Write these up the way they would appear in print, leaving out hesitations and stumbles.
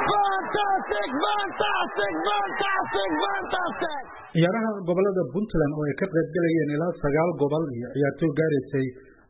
ciyaaraha gobolada Puntland oo ay ka qayb galayeen ilaa 9 gobol iyo ciyaartoy gaaraysay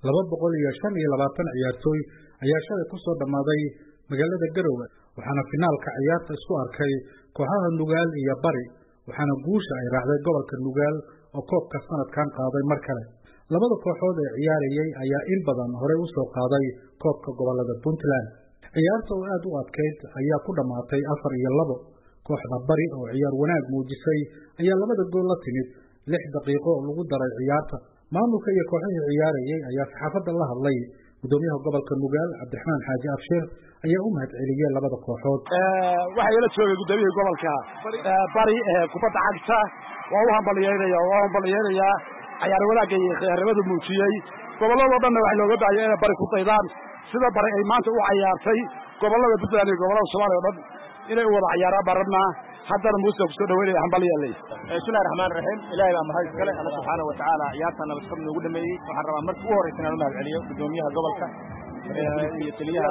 225 ciyaartoy ayaa shalay ku soo dhamaaday magaalada Garowe waxaana finaalka ciyaarta isku arkay kooxaha Nugaal iyo Bari waxaana guusha ay raacday gobolka Nugaal oo koobka sanadkan qaaday mar kale labada kooxood ee ciyaarayay ayaa in badan hore u soo qaaday koobka gobolada Puntland ciyaarta oo aad u adkeyd ayaa ku dhamaatay 4-2 kooxda Bari oo ciyaar wanaag muujisay ayaa labada gool la timid 6 daqiiqo oo lagu daray ciyaarta maamulka iyo kooxaha ciyaarayay ayaa saxaafadda la hadlay gudoomiyaha gobolka Nugaal Cabdiraxmaan Xaaji Abshir ayaa u mahadceliyay labada kooxood waxa la joogay gudoomiyaha gobolka Bari kubadda cagta waa u hambalyeynaya ciyaar wanaag iyo khayraad muujiyay gobolada dhan waxa looga baahay inay Bari ku daydaan sida Bari ay maanta u ciyaartay gobolada Puntland iyo gobolada Soomaaliya dhan inay wada ciyaaraan barna haddana muuse ku soo dhaweeyay hambalyeelay bismillaahir rahmaanir rahiim ilaahay baa mahad iskale Allah subhanahu wa ta'ala ciyaartana nabad ugu dhameeyay waxaan rabaa markii ugu horeysay inaan mahad celiyo gudoomiyaha gobolka iyo taliyaha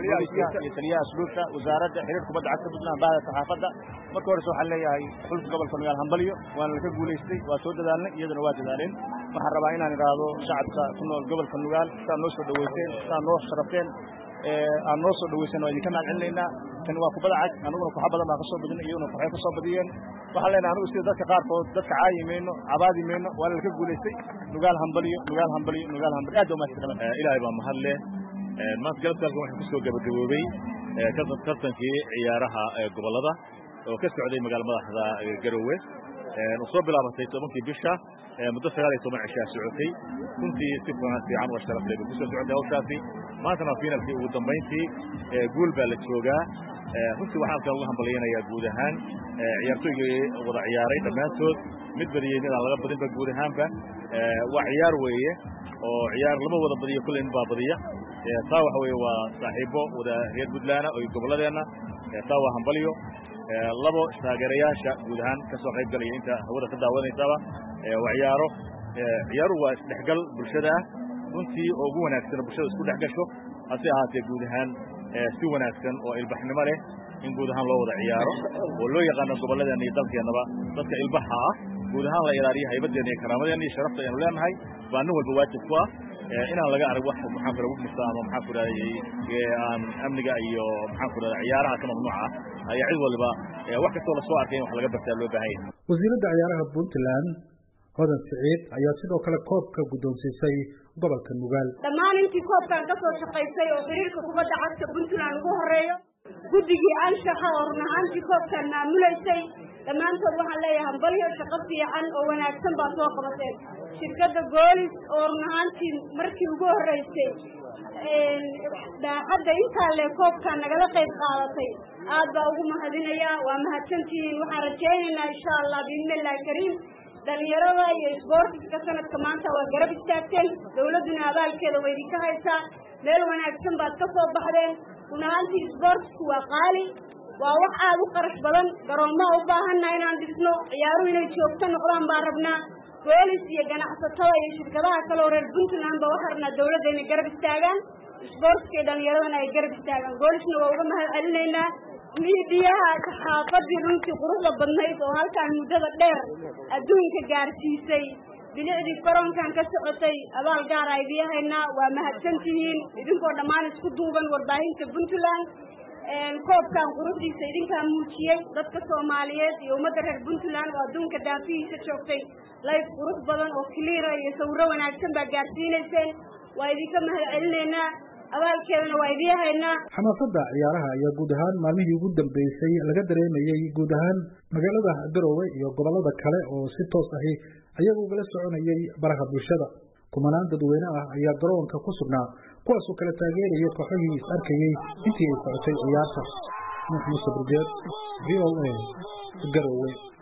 asluubta wasaaradda xiriirka kubadda cagta Puntland baada saxaafadda markii hore waxaan leeyahay xulka gobolka Nugaal hambalyo waan la ka guuleystay waa soo dadaalnay iyadana waa dadaaleen waxaan rabaa inaan iraado shacabka ku nool gobolka Nugaal saa noo soo dhaweeyeen saa noo sharafeen aan noo soo dhaweeysan oo idinka mahad celinayna kan waa kubadda cag anaguna ku badan baa ka soo badin iyaguna waxay ka soo badiyeen waxaan leenahay anigu sida dadka qaarkood dadka caayimeeno abaadimeeno waa la ka guuleystay Nugaal hambalyo aad u mahadsan ilaahay baa mahad leh maanta galabta waxaan ku soo gabagaboobay tartankii ciyaaraha gobolada oo ka socday magaalada madaxda Garowe oo soo bilaabatay 10kii bisha muddo 19 cisho socotay kuntii si fiican oo sharaf leh ku soo socday hawshaasi maantana finalkii ugu dambeyntii gool baa la joogaa runtii waxaan ka ugu hambalyeynaya guud ahaan ciyaartoygii wada ciyaaray dhammaantood mid badiyay mid aan laga badin ba guud ahaanba waa ciyaar weeye oo ciyaar lama wada badiyo kulay in baa badiya taa waxa weeye waa saaxiibo wada reer Puntland oo goboladeena taa waa hambalyo labo taageerayaasha guud ahaan ka soo qayb galay inta hawada ka daawanaysaba ciyaaru waa isdhexgal bulshada runtii oo ugu wanaagsan bulshada isku dhexgasho hase ahaatee guud ahaan si wanaagsan oo ilbaxnimo leh in guud ahaan loo wada ciyaaro oo loo yaqaan goboladeena iyo dalkeenaba dadka ilbaxa ah guud ahaan la ilaaliyo haybadeena iyo karaamadeena iyo sharafta aynu leenahay baan walba waajib ku ah inaan laga arag wax maxaan ku raadiyay misaano maxaan ku raadiyay aan amniga iyo maxaan ku raadiyay ciyaaraha kama mamnuuca ayaa cid walba wax kasta la soo arkay wax laga bartaa loo baahan yahay wasiirada ciyaaraha Puntland Hodan Saciid ayaa sidoo kale koobka gudoonsiisay gobolka Nugaal dhammaan intii koobkan ka soo shaqeysay oo xiriirka kubadda cagta Puntland ugu horeeyo guddigii anshaxa oo runaantii koobkan maamulaysay dhammaantood waxaan leeyahay hambalyo shaqo fiican oo wanaagsan baa soo qabateen shirkadda Goolis oo runaantii markii ugu horeysay hadda inta le koobkan nagala qayb qaadatay aad baa ugu mahadinaya waa mahadsantihiin waxaan rajaynaynaa insha Allah biidhnillaahi kariim dhalinyarada iyo isboortiska sanadka maanta waa garab istaagteen dawladuna abaalkeeda way idinka haysaa meel wanaagsan baad ka soo baxdeen runaantii isboortisku waa qaali waa wax aad u qarash badan garooma u baahannahay inaan dhisno ciyaaruhu inay joogto noqdaan baan rabnaa Goolis iyo ganacsatada iyo shirkadaha kale oo reer Puntland ba waxaan rabnaa dawladda inay garab istaagaan isboortiska dhalinyarada ay garab istaagaan Goolisna waa uga mahad celinaynaa miidiyaha saxaafadii runtii quruxda badnayd oo halkaan muddada dheer adduunka gaarsiisay bilicdii koronkan ka socotay abaal gaar ah idiyahaynaa waa mahadsantihiin idinkoo dhammaan isku duuban warbaahinta Puntland koobkan quruxdiisa idinkaa muujiyay dadka Soomaaliyeed iyo ummadda reer Puntland oo adduunka daafihiisa joogtay live qurux badan oo clear iyo sawirro wanaagsan baa gaarsiinayseen waa idinka mahad celinaynaa abaalkeedana waa idiyahaynaa xamaasada ciyaaraha ayaa guud ahaan maalmihii ugu dambeysay laga dareemayay guud ahaan magaalada Garowe iyo gobolada kale oo si toos ah ayagu uga soconayay baraha bulshada kumanaan dadweyne ah ayaa garoonka ku sugnaa kuwaas oo kala taageeraya kooxihii is arkayay intii ay socotay ciyaarta Muhammad Sabriyeed VOA Garowe